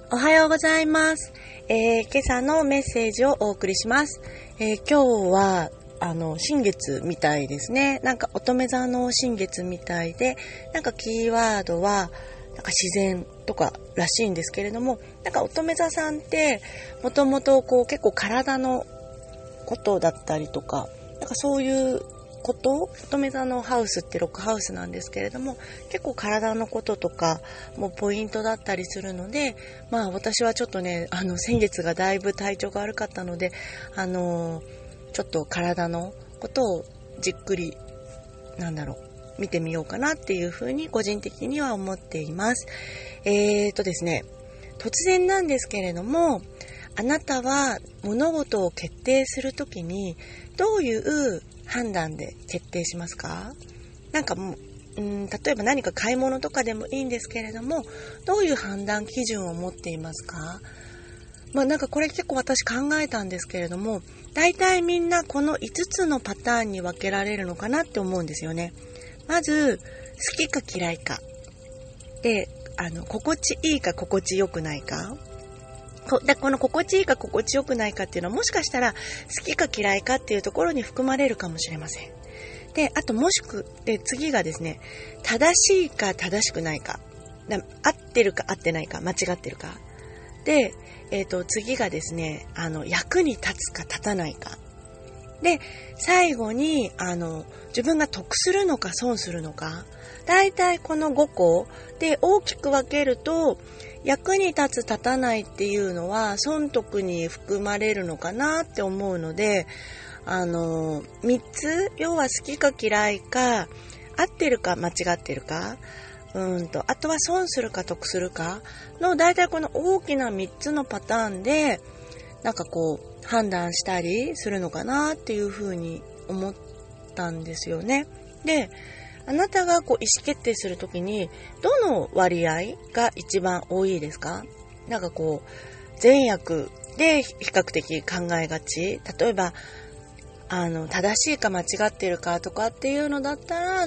おはようございます。今朝のメッセージをお送りします。今日は新月みたいですね。なんか乙女座の新月みたいで、なんかキーワードはなんか自然とからしいんですけれども、なんか乙女座さんってもともと結構体のことだったりとか、なんかそういう乙女座のハウスって6ハウスなんですけれども、結構体のこととかもポイントだったりするので、私はちょっとね、先月がだいぶ体調が悪かったので、ちょっと体のことをじっくり見てみようかなっていうふうに個人的には思っています。ですね、突然なんですけれども、あなたは物事を決定するときにどういう判断で決定しますか？なんか例えば何か買い物とかでもいいんですけれども、どういう判断基準を持っていますか？なんかこれ結構私考えたんですけれども、大体みんなこの5つのパターンに分けられるのかなって思うんですよね。まず、好きか嫌いか。で、心地いいか心地よくないか。この心地いいか心地よくないかっていうのは、もしかしたら好きか嫌いかっていうところに含まれるかもしれません。で、あと次がですね、正しいか正しくないか。合ってるか合ってないか、間違ってるか。で、次がですね、役に立つか立たないか。で、最後に、自分が得するのか損するのか。だいたいこの5個で大きく分けると、役に立つ立たないっていうのは損得に含まれるのかなって思うので、3つ、要は好きか嫌いか、合ってるか間違ってるか、あとは損するか得するかのだいたいこの大きな3つのパターンで判断したりするのかなっていうふうに思ったんですよね。で、あなたが意思決定するときにどの割合が一番多いですか？善悪で比較的考えがち。例えば正しいか間違ってるかとかっていうのだったら、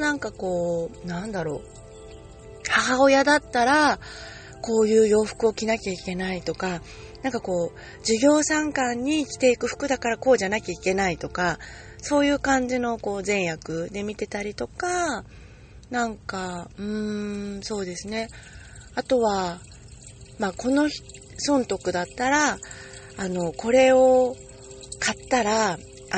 母親だったらこういう洋服を着なきゃいけないとか、授業参観に着ていく服だからこうじゃなきゃいけないとか、そういう感じの善悪で見てたりとか、そうですね。あとは、この損得だったら、これを買ったら、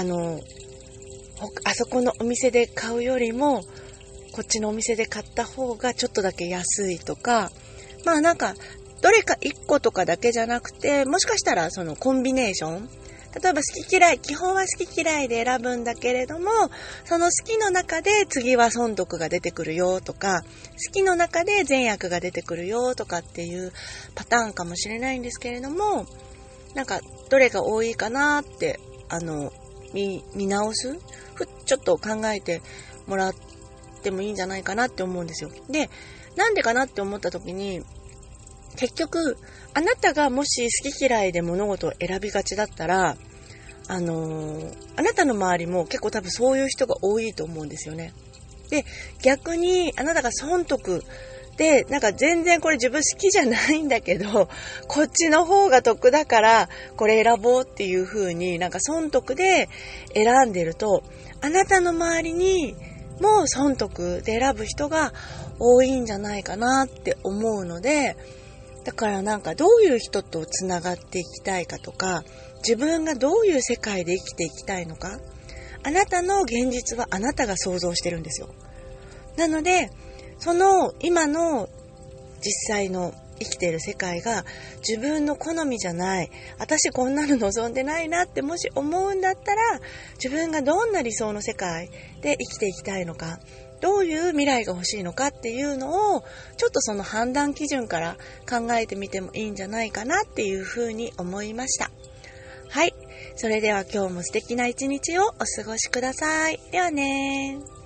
あそこのお店で買うよりも、こっちのお店で買った方がちょっとだけ安いとか、どれか1個とかだけじゃなくて、もしかしたらそのコンビネーション、例えば好き嫌い、基本は好き嫌いで選ぶんだけれども、その好きの中で次は損得が出てくるよとか、好きの中で善悪が出てくるよとかっていうパターンかもしれないんですけれども、どれが多いかなって、見直す？ちょっと考えてもらってもいいんじゃないかなって思うんですよ。で、なんでかなって思った時に、結局、あなたがもし好き嫌いで物事を選びがちだったら、あなたの周りも結構多分そういう人が多いと思うんですよね。で、逆にあなたが損得で、全然これ自分好きじゃないんだけど、こっちの方が得だからこれ選ぼうっていう風に損得で選んでると、あなたの周りにも損得で選ぶ人が多いんじゃないかなって思うので、だからどういう人とつながっていきたいかとか、自分がどういう世界で生きていきたいのか、あなたの現実はあなたが想像してるんですよ。なので、その今の実際の生きている世界が自分の好みじゃない、私こんなの望んでないなってもし思うんだったら、自分がどんな理想の世界で生きていきたいのか、どういう未来が欲しいのかっていうのを、ちょっとその判断基準から考えてみてもいいんじゃないかなっていうふうに思いました。はい。それでは今日も素敵な一日をお過ごしください。ではね。